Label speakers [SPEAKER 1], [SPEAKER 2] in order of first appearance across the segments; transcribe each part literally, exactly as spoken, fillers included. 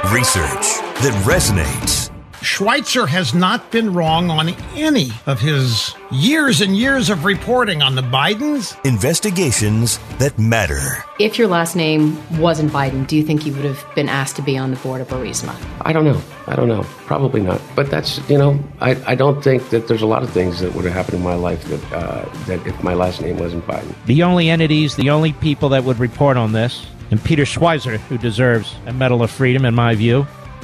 [SPEAKER 1] Research that resonates.
[SPEAKER 2] Schweitzer has not been wrong on any of his years and years of reporting on the Bidens.
[SPEAKER 1] Investigations that matter.
[SPEAKER 3] If your last name wasn't Biden, do you think you would have been asked to be on the board of Burisma?
[SPEAKER 4] I don't know. I don't know. Probably not. But that's, you know, I, I don't think that there's a lot of things that would have happened in my life that, uh, that if my last name wasn't Biden.
[SPEAKER 5] The only entities, the only people that would report on this, and Peter Schweizer, who deserves a Medal of Freedom, in my view.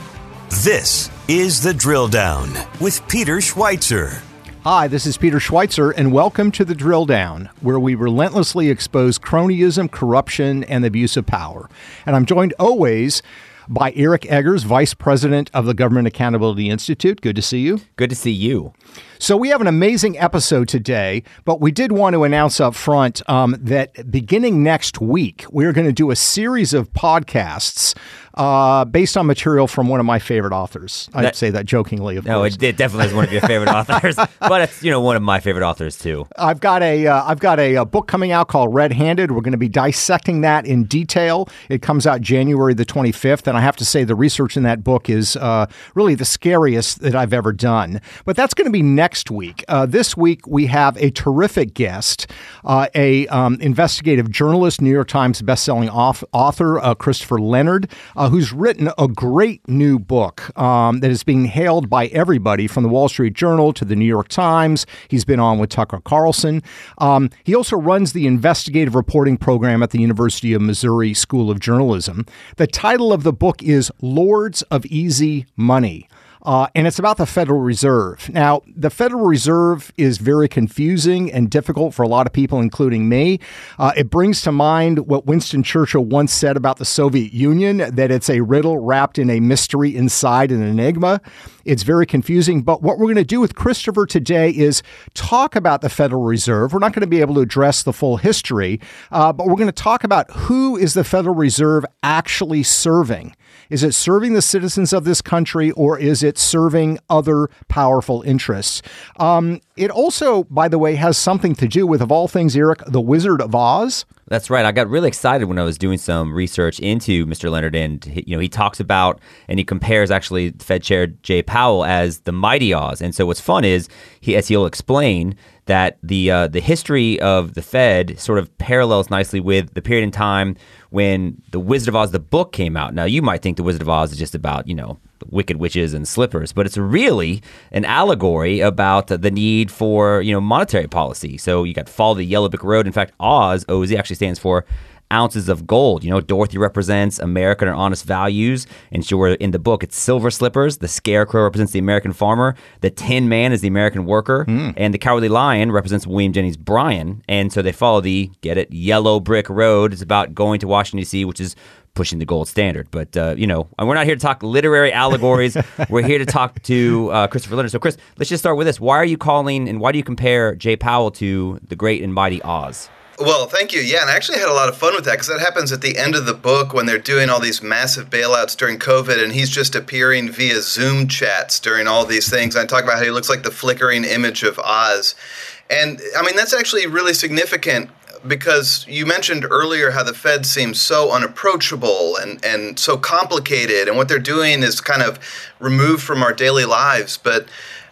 [SPEAKER 1] This is The Drill Down with Peter Schweizer.
[SPEAKER 6] Hi, this is Peter Schweizer, and welcome to The Drill Down, where we relentlessly expose cronyism, corruption, and the abuse of power. And I'm joined always by Eric Eggers, Vice President of the Government Accountability Institute. Good to see you.
[SPEAKER 7] Good to see you.
[SPEAKER 6] So we have an amazing episode today, but we did want to announce up front um, that beginning next week, we're going to do a series of podcasts uh, based on material from one of my favorite authors. I'd that, say that jokingly, of
[SPEAKER 7] no,
[SPEAKER 6] course.
[SPEAKER 7] No, it, it definitely is one of your favorite authors, but it's, you know, one of my favorite authors too.
[SPEAKER 6] I've got a uh, I've got a, a book coming out called Red Handed. We're going to be dissecting that in detail. It comes out January the twenty-fifth, and I have to say the research in that book is uh, really the scariest that I've ever done. But that's going to be next Next week. Uh, this week, we have a terrific guest, uh, a um, investigative journalist, New York Times bestselling off- author, uh, Christopher Leonard, uh, who's written a great new book um, that is being hailed by everybody from the Wall Street Journal to the New York Times. He's been on with Tucker Carlson. Um, he also runs the investigative reporting program at the University of Missouri School of Journalism. The title of the book is Lords of Easy Money. Uh, and it's about the Federal Reserve. Now, the Federal Reserve is very confusing and difficult for a lot of people, including me. Uh, it brings to mind what Winston Churchill once said about the Soviet Union, that it's a riddle wrapped in a mystery inside an enigma. It's very confusing. But what we're going to do with Christopher today is talk about the Federal Reserve. We're not going to be able to address the full history, uh, but we're going to talk about who is the Federal Reserve actually serving. Is it serving the citizens of this country, or is it serving other powerful interests? Um, it also, by the way, has something to do with, of all things, Eric, the Wizard of Oz.
[SPEAKER 7] That's right. I got really excited when I was doing some research into Mister Leonard, and you know he talks about and he compares actually Fed Chair Jay Powell as the Mighty Oz. And so what's fun is he, as he'll explain, that the uh, the history of the Fed sort of parallels nicely with the period in time when The Wizard of Oz, the book, came out. Now, you might think The Wizard of Oz is just about, you know, wicked witches and slippers, but it's really an allegory about the need for, you know, monetary policy. So you got Follow the Yellow Brick Road. In fact, Oz, O Z, actually stands for ounces of gold. You know, Dorothy represents American or honest values. And sure, in the book, it's silver slippers. The scarecrow represents the American farmer. The Tin Man is the American worker. Mm. And the Cowardly Lion represents William Jennings Bryan. And so they follow the, get it, Yellow Brick Road. It's about going to Washington, D C, which is pushing the gold standard. But, uh, you know, we're not here to talk literary allegories. We're here to talk to uh, Christopher Leonard. So, Chris, let's just start with this. Why are you calling and why do you compare Jay Powell to the great and mighty Oz?
[SPEAKER 8] Well, thank you. Yeah, and I actually had a lot of fun with that because that happens at the end of the book when they're doing all these massive bailouts during COVID, and he's just appearing via Zoom chats during all these things. I talk about how he looks like the flickering image of Oz. And, I mean, that's actually really significant because you mentioned earlier how the Fed seems so unapproachable and, and so complicated, and what they're doing is kind of removed from our daily lives. But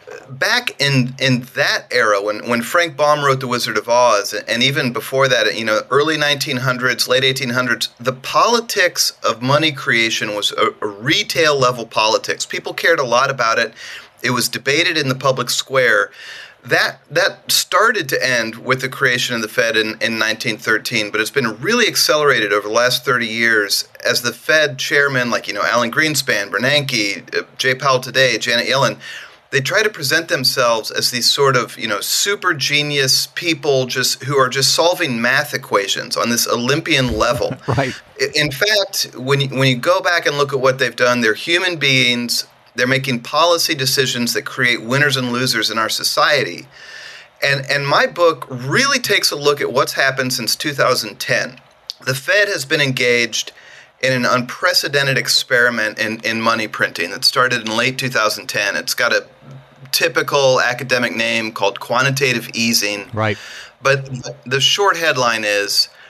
[SPEAKER 8] back in in that era, when, when Frank Baum wrote The Wizard of Oz, and even before that, you know, early nineteen hundreds, late eighteen hundreds, the politics of money creation was a, a retail level politics. People cared a lot about it. It was debated in the public square. That that started to end with the creation of the Fed in, in nineteen thirteen, but it's been really accelerated over the last thirty years as the Fed chairmen like, you know, Alan Greenspan, Bernanke, uh, Jay Powell today, Janet Yellen, they try to present themselves as these sort of, you know, super genius people just who are just solving math equations on this Olympian level.
[SPEAKER 6] Right.
[SPEAKER 8] In fact, when you, when you go back and look at what they've done, they're human beings. They're making policy decisions that create winners and losers in our society. And and my book really takes a look at what's happened since two thousand ten. The Fed has been engaged in an unprecedented experiment in, in money printing that started in late two thousand ten. It's got a typical academic name called quantitative easing.
[SPEAKER 6] Right.
[SPEAKER 8] But the short headline is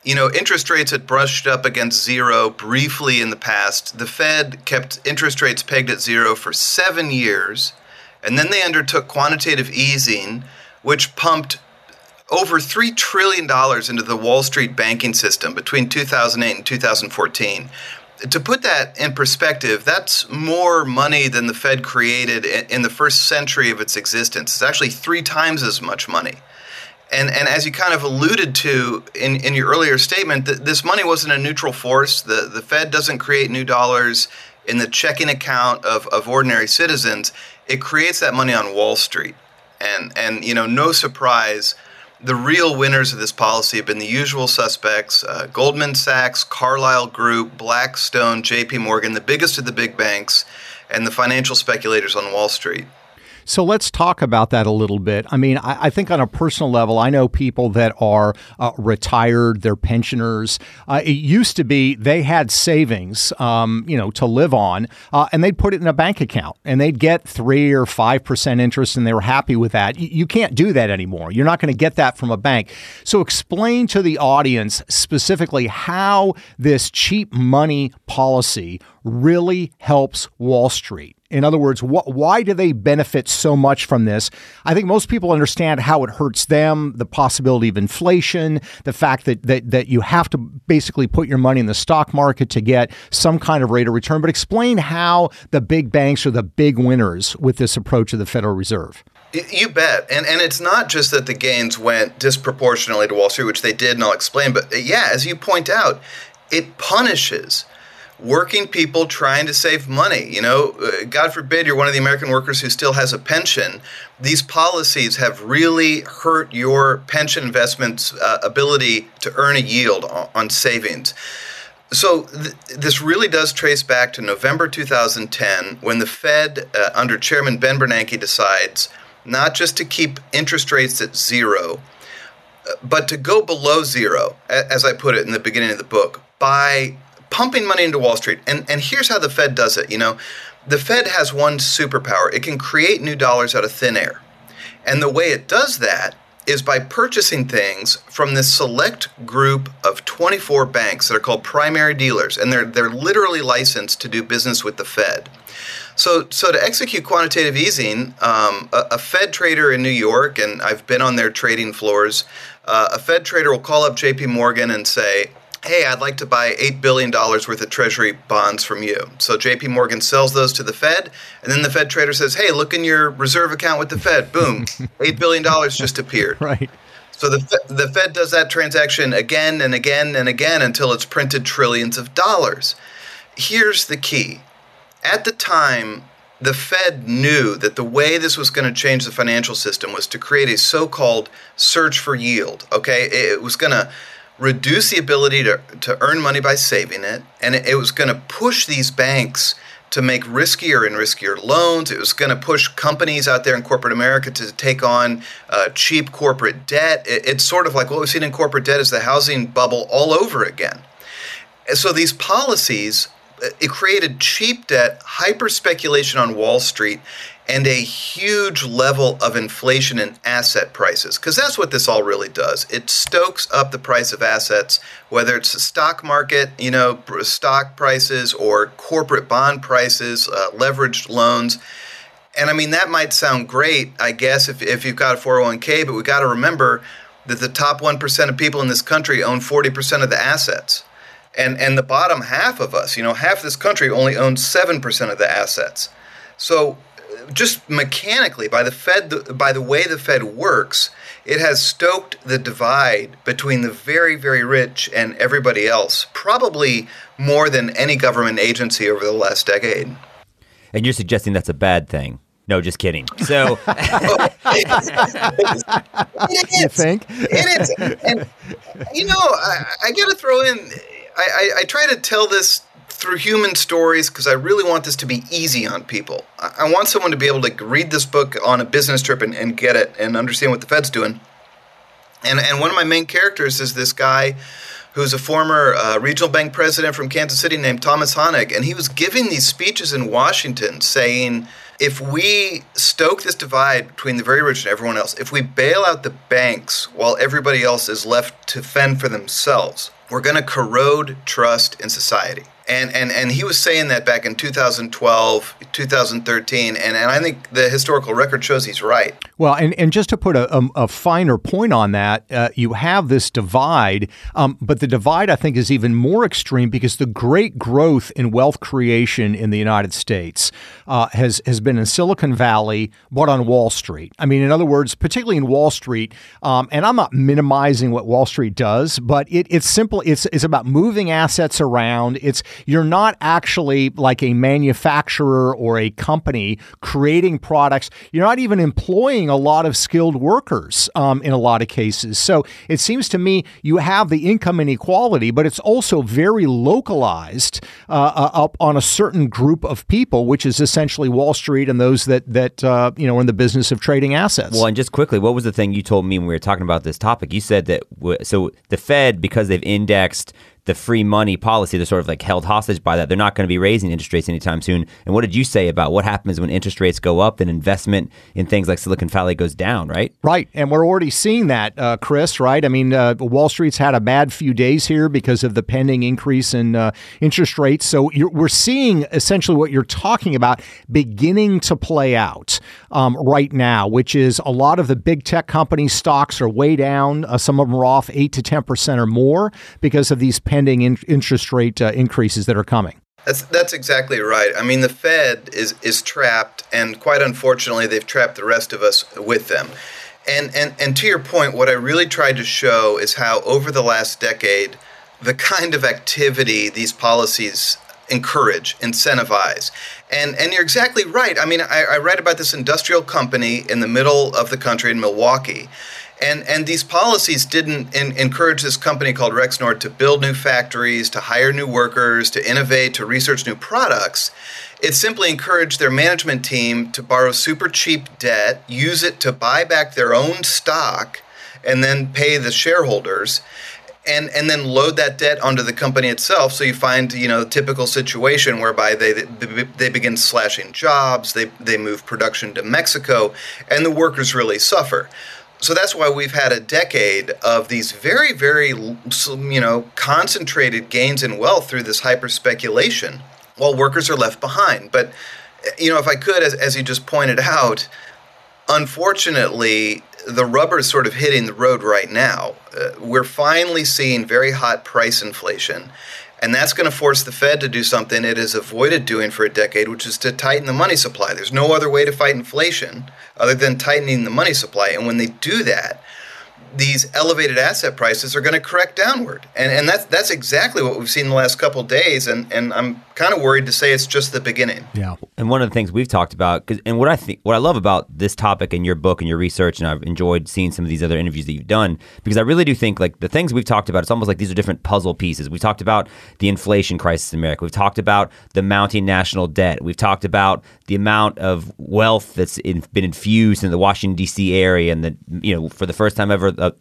[SPEAKER 8] You know, interest rates had brushed up against zero briefly in the past. The Fed kept interest rates pegged at zero for seven years, and then they undertook quantitative easing, which pumped over three trillion dollars into the Wall Street banking system between two thousand eight and two thousand fourteen. To put that in perspective, that's more money than the Fed created in the first century of its existence. It's actually three times as much money. And and as you kind of alluded to in, in your earlier statement, th- this money wasn't a neutral force. The the Fed doesn't create new dollars in the checking account of, of ordinary citizens. It creates that money on Wall Street. And, and you know, no surprise, the real winners of this policy have been the usual suspects, uh, Goldman Sachs, Carlyle Group, Blackstone, J P Morgan, the biggest of the big banks, and the financial speculators on Wall Street.
[SPEAKER 6] So let's talk about that a little bit. I mean, I, I think on a personal level, I know people that are uh, retired, they're pensioners. Uh, it used to be they had savings, um, you know, to live on, uh, and they'd put it in a bank account, and they'd get three or five percent interest, and they were happy with that. You, you can't do that anymore. You're not going to get that from a bank. So explain to the audience specifically how this cheap money policy really helps Wall Street. In other words, wh- why do they benefit so much from this? I think most people understand how it hurts them, the possibility of inflation, the fact that, that that you have to basically put your money in the stock market to get some kind of rate of return. But explain how the big banks are the big winners with this approach of the Federal Reserve.
[SPEAKER 8] You bet. And and it's not just that the gains went disproportionately to Wall Street, which they did, and I'll explain. But yeah, as you point out, it punishes working people trying to save money. You know, uh, God forbid you're one of the American workers who still has a pension. These policies have really hurt your pension investment's uh, ability to earn a yield on, on savings. So th- this really does trace back to November two thousand ten, when the Fed, uh, under Chairman Ben Bernanke, decides not just to keep interest rates at zero, but to go below zero, as I put it in the beginning of the book, by pumping money into Wall Street. And and here's how the Fed does it. You know, the Fed has one superpower. It can create new dollars out of thin air. And the way it does that is by purchasing things from this select group of twenty-four banks that are called primary dealers. And they're they're literally licensed to do business with the Fed. So so to execute quantitative easing, um, a, a Fed trader in New York, and I've been on their trading floors, uh, a Fed trader will call up J P Morgan and say, hey, I'd like to buy eight billion dollars worth of Treasury bonds from you. So J P Morgan sells those to the Fed, and then the Fed trader says, hey, look in your reserve account with the Fed. Boom, eight billion dollars just appeared.
[SPEAKER 6] Right.
[SPEAKER 8] So the, the Fed does that transaction again and again and again until it's printed trillions of dollars. Here's the key. At the time, the Fed knew that the way this was going to change the financial system was to create a so-called search for yield, okay? It was going to reduce the ability to, to earn money by saving it, and it, it was going to push these banks to make riskier and riskier loans. It was going to push companies out there in corporate America to take on uh, cheap corporate debt. It, it's sort of like what we've seen in corporate debt is the housing bubble all over again. And so these policies, it created cheap debt, hyper speculation on Wall Street, and a huge level of inflation in asset prices. Because that's what this all really does. It stokes up the price of assets, whether it's the stock market, you know, stock prices, or corporate bond prices, uh, leveraged loans. And I mean, that might sound great, I guess, if, if you've got a four oh one k, but we got to remember that the top one percent of people in this country own forty percent of the assets. And and the bottom half of us, you know, half this country only owns seven percent of the assets. So just mechanically, by the Fed, by the way the Fed works, it has stoked the divide between the very, very rich and everybody else, probably more than any government agency over the last decade.
[SPEAKER 7] And you're suggesting that's a bad thing? No, just kidding. So,
[SPEAKER 6] you think?
[SPEAKER 8] It is. And, you know, I, I got to throw in, I, I, I try to tell this through human stories because I really want this to be easy on people. I, I want someone to be able to read this book on a business trip and, and get it and understand what the Fed's doing. And, and one of my main characters is this guy who's a former uh, regional bank president from Kansas City named Thomas Honig. And he was giving these speeches in Washington saying, if we stoke this divide between the very rich and everyone else, if we bail out the banks while everybody else is left to fend for themselves, were going to corrode trust in society. And, and and he was saying that back in two thousand twelve, two thousand thirteen, and, and I think the historical record shows he's right.
[SPEAKER 6] Well, and, and just to put a, a, a finer point on that, uh, you have this divide, um, but the divide, I think, is even more extreme because the great growth in wealth creation in the United States uh, has, has been in Silicon Valley, but on Wall Street. I mean, in other words, particularly in Wall Street, um, and I'm not minimizing what Wall Street does, but it, it's simple. It's, it's about moving assets around. It's You're not actually like a manufacturer or a company creating products. You're not even employing a lot of skilled workers um, in a lot of cases. So it seems to me you have the income inequality, but it's also very localized uh, up on a certain group of people, which is essentially Wall Street and those that that uh, you know are in the business of trading assets.
[SPEAKER 7] Well, and just quickly, what was the thing you told me when we were talking about this topic? You said that w- so the Fed, because they've indexed the free money policy, they're sort of like held hostage by that. They're not going to be raising interest rates anytime soon. And what did you say about what happens when interest rates go up? Then investment in things like Silicon Valley goes down, right?
[SPEAKER 6] Right. And we're already seeing that, uh, Chris, right? I mean, uh, Wall Street's had a bad few days here because of the pending increase in uh, interest rates. So you're, we're seeing essentially what you're talking about beginning to play out um, right now, which is a lot of the big tech companies' stocks are way down. Uh, some of them are off eight to ten percent or more because of these pending in- interest rate uh, increases that are coming.
[SPEAKER 8] That's that's exactly right. I mean, the Fed is is trapped, and quite unfortunately, they've trapped the rest of us with them. And and and to your point, what I really tried to show is how over the last decade, the kind of activity these policies encourage, incentivize. And and you're exactly right. I mean, I, I read about this industrial company in the middle of the country in Milwaukee. And and these policies didn't in, encourage this company called Rexnord to build new factories, to hire new workers, to innovate, to research new products. It simply encouraged their management team to borrow super cheap debt, use it to buy back their own stock, and then pay the shareholders, and and then load that debt onto the company itself. So you find, you know, the typical situation whereby they they, they begin slashing jobs, they they move production to Mexico, and the workers really suffer. So that's why we've had a decade of these very, very, you know, concentrated gains in wealth through this hyper speculation, while workers are left behind. But, you know, if I could, as, as you just pointed out, unfortunately, the rubber is sort of hitting the road right now. Uh, we're finally seeing very hot price inflation. And that's going to force the Fed to do something it has avoided doing for a decade, which is to tighten the money supply. There's no other way to fight inflation other than tightening the money supply. And when they do that, these elevated asset prices are going to correct downward. And and that's that's exactly what we've seen in the last couple of days. And, and I'm kind of worried to say it's just the beginning.
[SPEAKER 6] Yeah.
[SPEAKER 7] And one of the things we've talked about, cause, and what I think, what I love about this topic in your book and your research, and I've enjoyed seeing some of these other interviews that you've done, because I really do think like the things we've talked about, it's almost like these are different puzzle pieces. We've talked about the inflation crisis in America. We've talked about the mounting national debt. We've talked about the amount of wealth that's in, been infused in the Washington, D C area, and that, you know, for the first time ever, uh,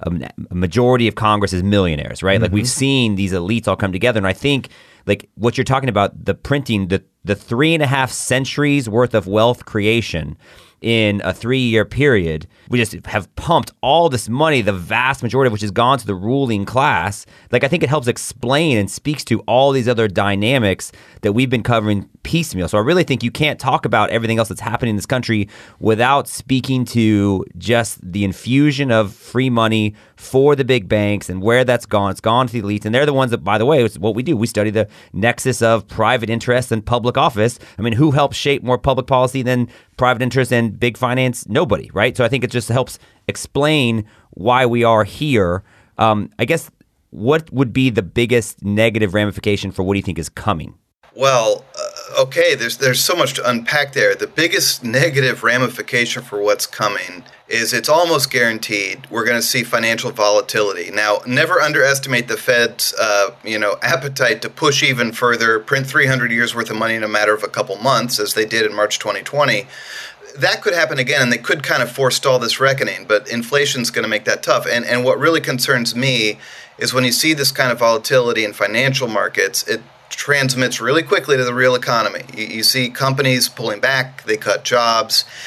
[SPEAKER 7] a majority of Congress is millionaires, right? Mm-hmm. Like we've seen these elites all come together. And I think like what you're talking about, the printing, the, the three and a half centuries worth of wealth creation in a three-year period, we just have pumped all this money, the vast majority of which has gone to the ruling class. Like, I think it helps explain and speaks to all these other dynamics that we've been covering piecemeal. So I really think you can't talk about everything else that's happening in this country without speaking to just the infusion of free money for the big banks and where that's gone. It's gone to the elites. And they're the ones that, by the way, it's what we do. We study the nexus of private interest and public office. I mean, who helps shape more public policy than private interest and big finance? Nobody, right? So I think it just helps explain why we are here. Um, I guess what would be the biggest negative ramification for what do you think is coming?
[SPEAKER 8] Well, uh, okay, there's there's so much to unpack there. The biggest negative ramification for what's coming is it's almost guaranteed we're going to see financial volatility. Now, never underestimate the Fed's uh, you know appetite to push even further, print three hundred years worth of money in a matter of a couple months, as they did in March twenty twenty. That could happen again, and they could kind of forestall this reckoning, but inflation's going to make that tough. And and what really concerns me is when you see this kind of volatility in financial markets, it transmits really quickly to the real economy. You, you see companies pulling back, they cut jobs,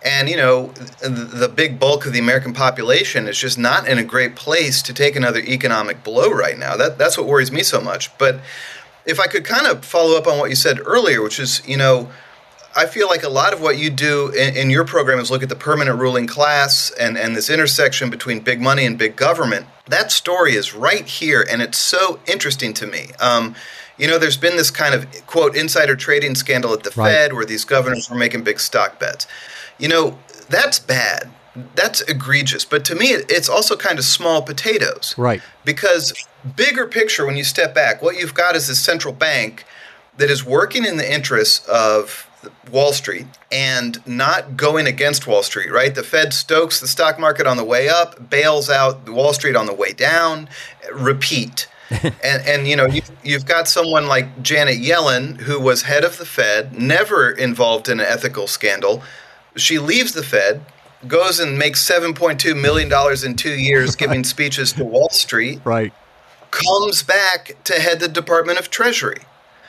[SPEAKER 8] And, you know, the big bulk of the American population is just not in a great place to take another economic blow right now. That That's what worries me so much. But if I could kind of follow up on what you said earlier, which is, you know, I feel like a lot of what you do in, in your program is look at the permanent ruling class and, and this intersection between big money and big government. That story is right here, and it's so interesting to me. Um, you know, there's been this kind of, quote, insider trading scandal at the
[SPEAKER 6] Right.
[SPEAKER 8] Fed where these governors were making big stock bets. You know, that's bad. That's egregious. But to me, it's also kind of small potatoes.
[SPEAKER 6] Right.
[SPEAKER 8] Because bigger picture, when you step back, what you've got is this central bank that is working in the interests of Wall Street and not going against Wall Street, right? The Fed stokes the stock market on the way up, bails out Wall Street on the way down, repeat. and, and, you know, you, you've got someone like Janet Yellen, who was head of the Fed, never involved in an ethical scandal. She leaves the Fed, goes and makes seven point two million dollars in two years giving speeches to Wall Street,
[SPEAKER 6] Right.
[SPEAKER 8] comes back to head the Department of Treasury.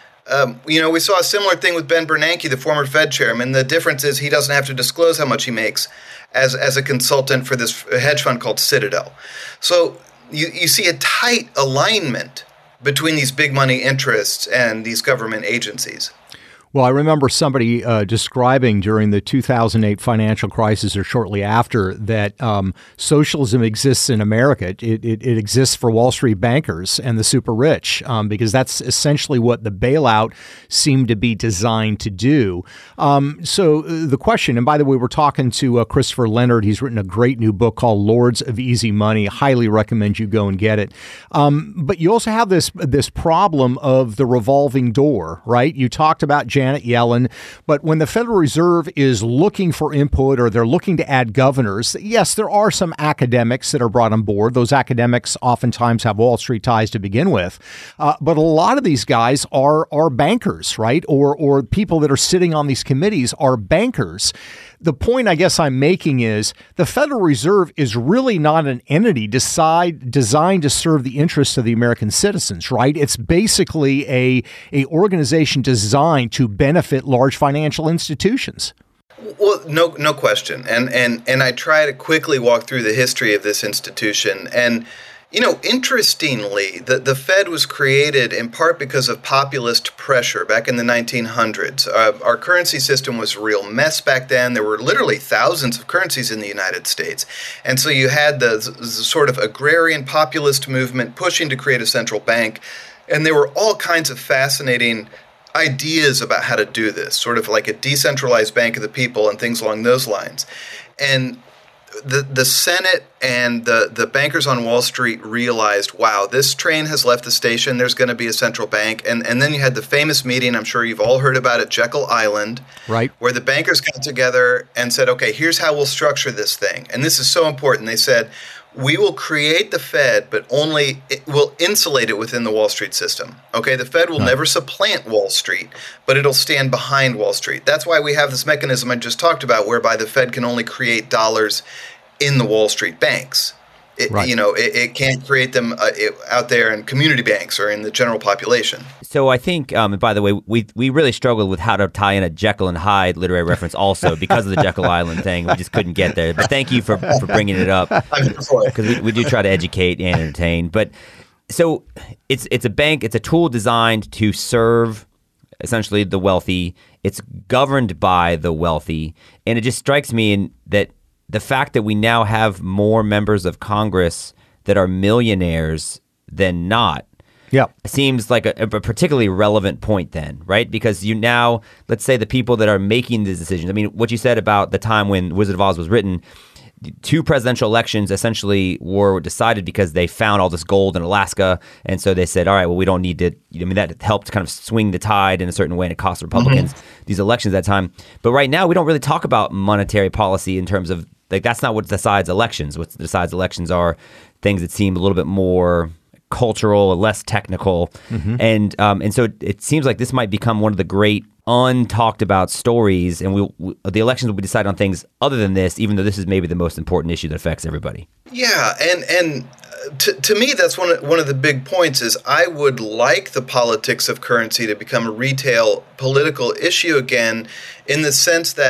[SPEAKER 8] Um, you know, we saw a similar thing with Ben Bernanke, the former Fed chairman. The difference is he doesn't have to disclose how much he makes as, as a consultant for this hedge fund called Citadel. So you, you see a tight alignment between these big money interests and these government agencies.
[SPEAKER 6] Well, I remember somebody uh, describing during the two thousand eight financial crisis or shortly after that um, socialism exists in America. It, it, it exists for Wall Street bankers and the super rich um, because that's essentially what the bailout seemed to be designed to do. Um, so the question, and by the way, we're talking to uh, Christopher Leonard. He's written a great new book called Lords of Easy Money. Highly recommend you go and get it. Um, but you also have this this problem of the revolving door, right? You talked about Janet Yellen, but when the Federal Reserve is looking for input or they're looking to add governors, yes, there are some academics that are brought on board. Those academics oftentimes have Wall Street ties to begin with, uh, but a lot of these guys are are bankers, right? Or or people that are sitting on these committees are bankers. The point I guess I'm making is the Federal Reserve is really not an entity decide, designed to serve the interests of the American citizens, right? It's basically a, a organization designed to benefit large financial institutions.
[SPEAKER 8] Well, no, no question. And, and, and I try to quickly walk through the history of this institution. And, you know, interestingly, the, the Fed was created in part because of populist pressure back in the nineteen hundreds. Uh, our currency system was a real mess back then. There were literally thousands of currencies in the United States. And so you had the, the sort of agrarian populist movement pushing to create a central bank. And there were all kinds of fascinating ideas about how to do this, sort of like a decentralized bank of the people and things along those lines. And the the Senate and the, the bankers on Wall Street realized, wow, this train has left the station. There's going to be a central bank. And and then you had the famous meeting, I'm sure you've all heard about it, Jekyll Island,
[SPEAKER 6] right,
[SPEAKER 8] where the bankers got together and said, okay, here's how we'll structure this thing. And this is so important. They said, we will create the Fed, but only it will insulate it within the Wall Street system. Okay, the Fed will right. never supplant Wall Street, but it'll stand behind Wall Street. That's why we have this mechanism I just talked about, whereby the Fed can only create dollars in the Wall Street banks. It, right. You know, it, it can't create them uh, it, out there in community banks or in the general population.
[SPEAKER 7] So I think, um, and by the way, we we really struggled with how to tie in a Jekyll and Hyde literary reference also because of the Jekyll Island thing. We just couldn't get there. But thank you for, for bringing it up. Because we, we do try to educate and entertain. But so it's it's a bank, it's a tool designed to serve essentially the wealthy. It's governed by the wealthy. And it just strikes me in that the fact that we now have more members of Congress that are millionaires than not
[SPEAKER 6] yeah.
[SPEAKER 7] seems like a, a particularly relevant point then, right? Because you now, let's say the people that are making these decisions, I mean, what you said about the time when Wizard of Oz was written, two presidential elections essentially were decided because they found all this gold in Alaska. And so they said, all right, well, we don't need to, I mean, that helped kind of swing the tide in a certain way and it cost Republicans mm-hmm. these elections at that time. But right now, we don't really talk about monetary policy in terms of, like, that's not what decides elections. What decides elections are things that seem a little bit more cultural or less technical. Mm-hmm. And um, and so it, it seems like this might become one of the great untalked about stories. And we, we the elections will be decided on things other than this, even though this is maybe the most important issue that affects everybody.
[SPEAKER 8] Yeah, and and to, to me, that's one of, one of the big points is I would like the politics of currency to become a retail political issue again, in the sense that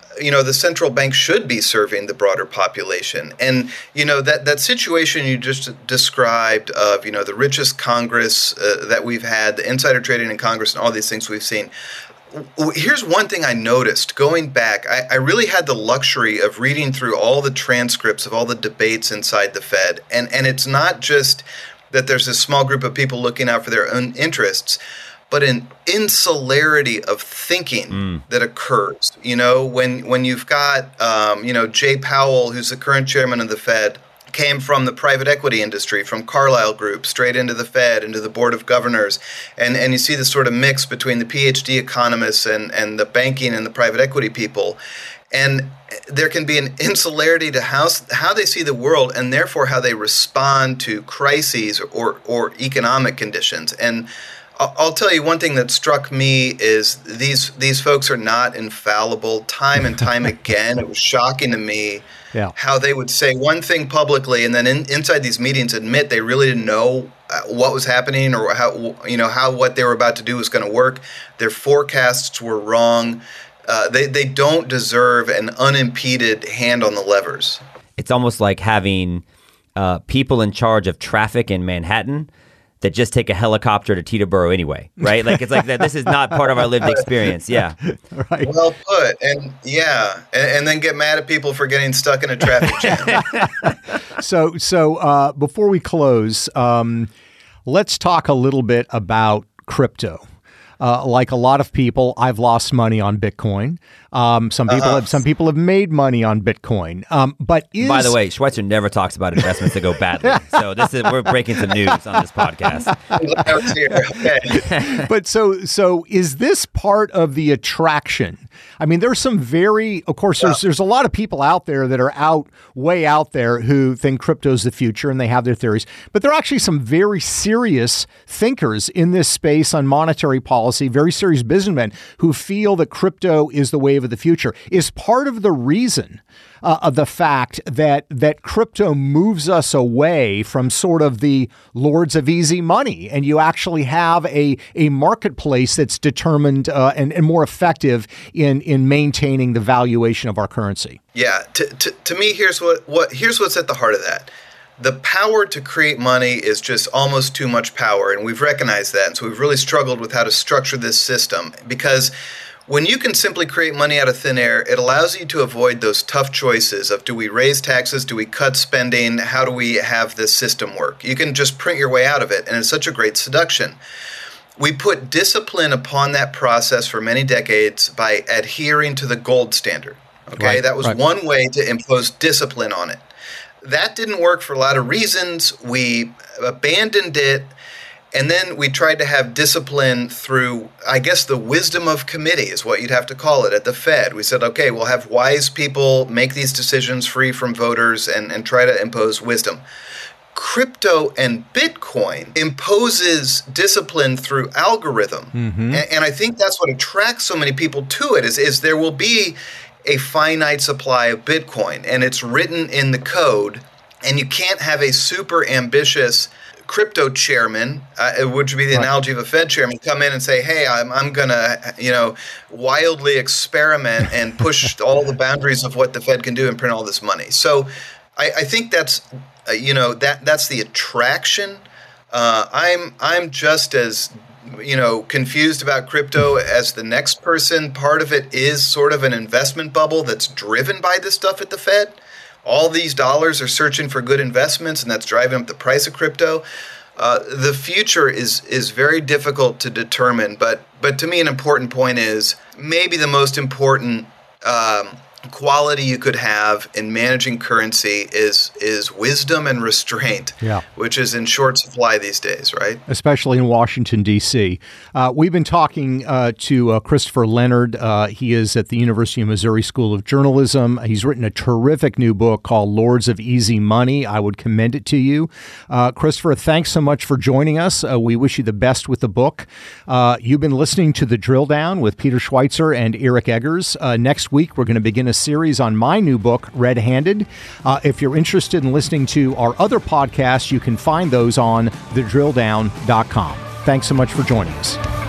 [SPEAKER 8] you know, the central bank should be serving the broader population. And, you know, that, that situation you just described of, you know, the richest Congress uh, that we've had, the insider trading in Congress and all these things we've seen. Here's one thing I noticed going back. I, I really had the luxury of reading through all the transcripts of all the debates inside the Fed. And, and it's not just that there's a small group of people looking out for their own interests, but an insularity of thinking mm. that occurs. You know, when when you've got, um, you know, Jay Powell, who's the current chairman of the Fed, came from the private equity industry, from Carlyle Group, straight into the Fed, into the Board of Governors. And and you see this sort of mix between the P H D economists and, and the banking and the private equity people. And there can be an insularity to how, how they see the world and therefore how they respond to crises or, or economic conditions. And I'll tell you one thing that struck me is these these folks are not infallible. Time and time again, it was shocking to me yeah. how they would say one thing publicly and then in, inside these meetings admit they really didn't know what was happening or how you know how what they were about to do was going to work. Their forecasts were wrong. Uh, they they don't deserve an unimpeded hand on the levers.
[SPEAKER 7] It's almost like having uh, people in charge of traffic in Manhattan that just take a helicopter to Teterboro anyway, right? Like it's like that. This is not part of our lived experience. Yeah,
[SPEAKER 8] right. Well put. And yeah, and, and then get mad at people for getting stuck in a traffic jam.
[SPEAKER 6] so, so uh, before we close, um, let's talk a little bit about crypto. Uh, like a lot of people, I've lost money on Bitcoin. Um, some people, uh-huh. have, some people have made money on Bitcoin. Um, but is,
[SPEAKER 7] by the way, Schweitzer never talks about investments that go badly. So this is we're breaking some news on this podcast.
[SPEAKER 8] Okay.
[SPEAKER 6] But so so is this part of the attraction? I mean, there's some very, of course, there's there's a lot of people out there that are out way out there who think crypto's the future and they have their theories. But there are actually some very serious thinkers in this space on monetary policy, very serious businessmen who feel that crypto is the wave of the future. Is part of the reason uh, of the fact that that crypto moves us away from sort of the lords of easy money, and you actually have a a marketplace that's determined uh, and, and more effective in in maintaining the valuation of our currency.
[SPEAKER 8] Yeah, to, to, to me, here's what, what here's what's at the heart of that. The power to create money is just almost too much power, and we've recognized that. And so we've really struggled with how to structure this system, because when you can simply create money out of thin air, it allows you to avoid those tough choices of do we raise taxes, do we cut spending, how do we have this system work? You can just print your way out of it, and it's such a great seduction. We put discipline upon that process for many decades by adhering to the gold standard. Okay,
[SPEAKER 6] right,
[SPEAKER 8] that was
[SPEAKER 6] right.
[SPEAKER 8] one way to impose discipline on it. That didn't work for a lot of reasons. We abandoned it, and then we tried to have discipline through, I guess, the wisdom of committee is what you'd have to call it at the Fed. We said, okay, we'll have wise people make these decisions free from voters and, and try to impose wisdom. Crypto and Bitcoin imposes discipline through algorithm. Mm-hmm. And, and I think that's what attracts so many people to it is, is there will be a finite supply of Bitcoin, and it's written in the code, and you can't have a super ambitious crypto chairman, uh, which would be the right. analogy of a Fed chairman, come in and say, hey, I'm I'm going to, you know, wildly experiment and push all the boundaries of what the Fed can do and print all this money. So I, I think that's, uh, you know, that that's the attraction. Uh, I'm I'm just as you know, confused about crypto as the next person. Part of it is sort of an investment bubble that's driven by this stuff at the Fed. All these dollars are searching for good investments, and that's driving up the price of crypto. Uh, the future is is very difficult to determine, but but to me, an important point is maybe the most important um, quality you could have in managing currency is is wisdom and restraint,
[SPEAKER 6] yeah.
[SPEAKER 8] which is in short supply these days, right?
[SPEAKER 6] Especially in Washington, D C. Uh, we've been talking uh, to uh, Christopher Leonard. Uh, he is at the University of Missouri School of Journalism. He's written a terrific new book called Lords of Easy Money. I would commend it to you. Uh, Christopher, thanks so much for joining us. Uh, we wish you the best with the book. Uh, you've been listening to The Drill Down with Peter Schweitzer and Eric Eggers. Uh, next week, we're going to begin a series on my new book, Red Handed. Uh, if you're interested in listening to our other podcasts, you can find those on the drill down dot com. Thanks so much for joining us.